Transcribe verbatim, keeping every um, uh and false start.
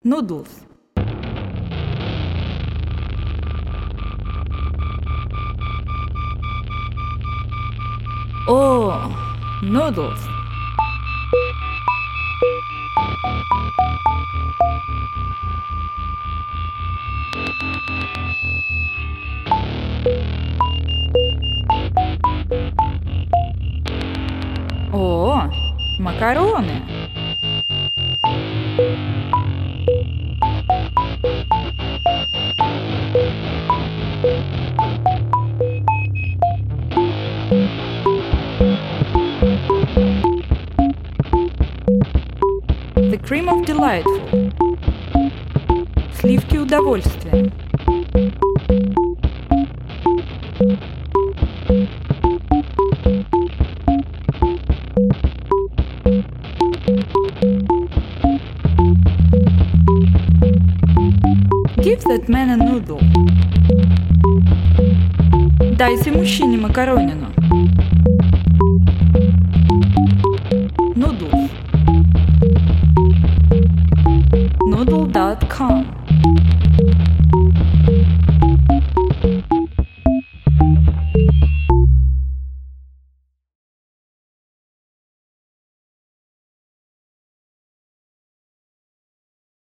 Noodles. Oh, noodles. О, макароны. The cream of delightful. Сливки удовольствия. Give that man a noodle. Дайте мужчине макаронину. Noodles. noodle dot com